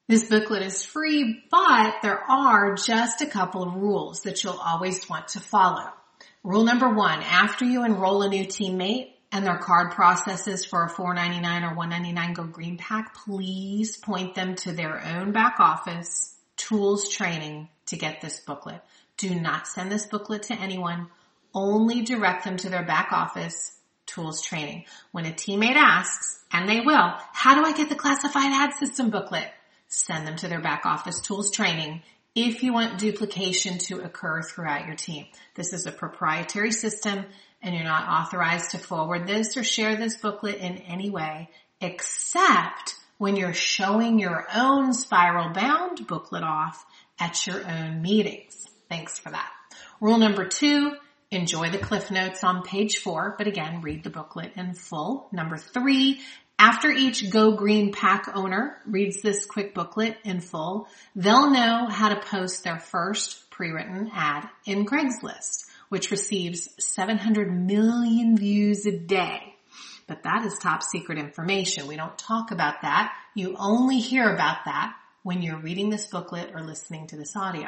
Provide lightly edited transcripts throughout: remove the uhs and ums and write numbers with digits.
This booklet is free, but there are just a couple of rules that you'll always want to follow. Rule number 1, after you enroll a new teammate and their card processes for a $4.99 or $1.99 Go Green Pack, please point them to their own back office tools training to get this booklet. Do not send this booklet to anyone. Only direct them to their back office tools training. When a teammate asks, and they will, how do I get the classified ad system booklet? Send them to their back office tools training if you want duplication to occur throughout your team. This is a proprietary system and you're not authorized to forward this or share this booklet in any way except when you're showing your own spiral bound booklet off at your own meetings. Thanks for that. Rule number 2, enjoy the cliff notes on page 4, but again, read the booklet in full. Number 3, after each Go Green Pack owner reads this quick booklet in full, they'll know how to post their first pre-written ad in Craigslist, which receives 700 million views a day. But that is top secret information. We don't talk about that. You only hear about that when you're reading this booklet or listening to this audio.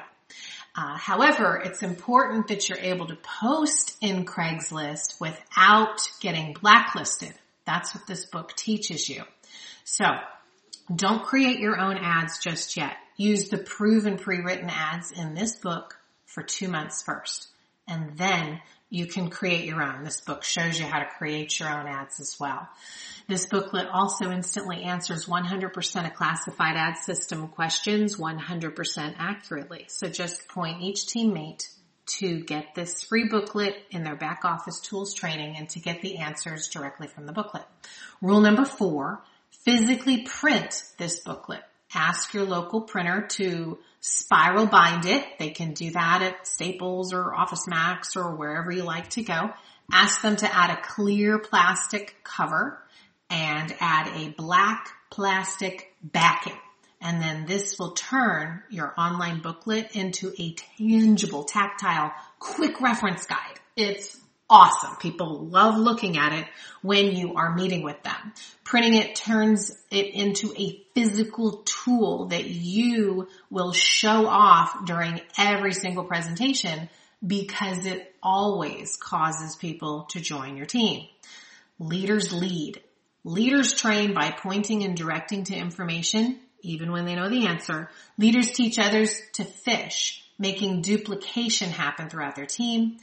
However, it's important that you're able to post in Craigslist without getting blacklisted. That's what this book teaches you. So don't create your own ads just yet. Use the proven pre-written ads in this book for 2 months first. And then you can create your own. This book shows you how to create your own ads as well. This booklet also instantly answers 100% of classified ad system questions 100% accurately. So just point each teammate to get this free booklet in their back office tools training and to get the answers directly from the booklet. Rule number 4, physically print this booklet. Ask your local printer to spiral bind it. They can do that at Staples or Office Max or wherever you like to go. Ask them to add a clear plastic cover and add a black plastic backing. And then this will turn your online booklet into a tangible, tactile, quick reference guide. It's awesome. People love looking at it when you are meeting with them. Printing it turns it into a physical tool that you will show off during every single presentation because it always causes people to join your team. Leaders lead. Leaders train by pointing and directing to information, even when they know the answer. Leaders teach others to fish, making duplication happen throughout their team.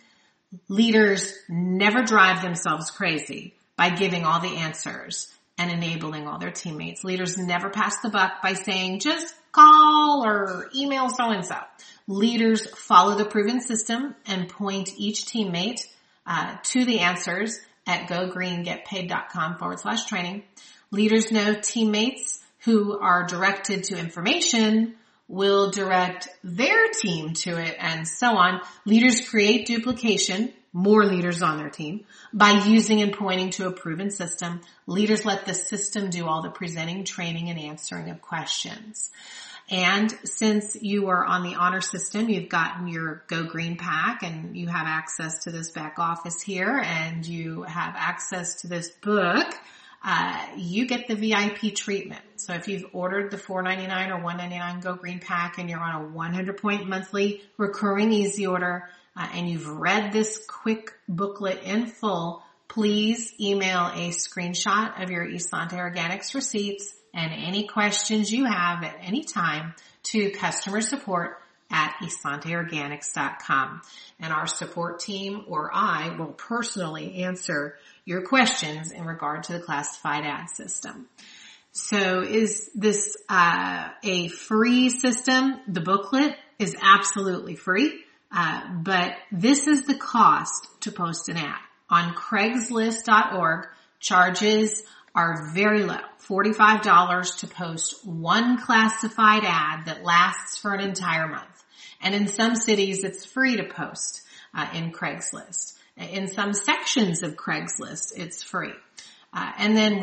Leaders never drive themselves crazy by giving all the answers and enabling all their teammates. Leaders never pass the buck by saying, just call or email so-and-so. Leaders follow the proven system and point each teammate to the answers at gogreengetpaid.com/training. Leaders know teammates who are directed to information will direct their team to it, and so on. Leaders create duplication, more leaders on their team, by using and pointing to a proven system. Leaders let the system do all the presenting, training, and answering of questions. And since you are on the honor system, you've gotten your Go Green Pack and you have access to this back office here and you have access to this book, you get the VIP treatment. So if you've ordered the $4.99 or $1.99 Go Green Pack and you're on a 100-point monthly recurring easy order, and you've read this quick booklet in full, please email a screenshot of your Esante Organics receipts and any questions you have at any time to customer support at EsanteOrganics.com. And our support team or I will personally answer your questions in regard to the classified ad system. So is this a free system? The booklet is absolutely free, but this is the cost to post an ad. On Craigslist.org, charges are very low, $45 to post one classified ad that lasts for an entire month. And in some cities, it's free to post in Craigslist. In some sections of Craigslist, it's free. And then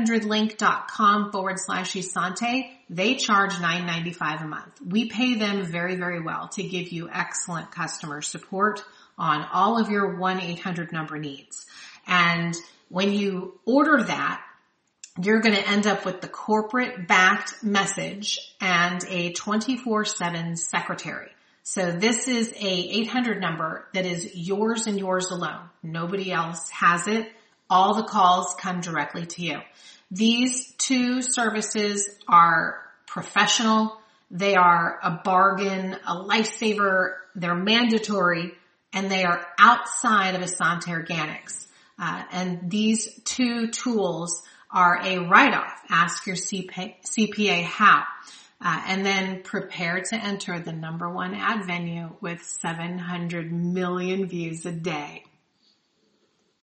1-800-link.com/Esante, they charge $9.95 a month. We pay them very, very well to give you excellent customer support on all of your 1-800 number needs. And when you order that, you're going to end up with the corporate backed message and a 24/7 secretary. So this is a 800 number that is yours and yours alone. Nobody else has it. All the calls come directly to you. These two services are professional. They are a bargain, a lifesaver. They're mandatory, and they are outside of Asante Organics. And these two tools are a write-off. Ask your CPA how. And then prepare to enter the #1 ad venue with 700 million views a day.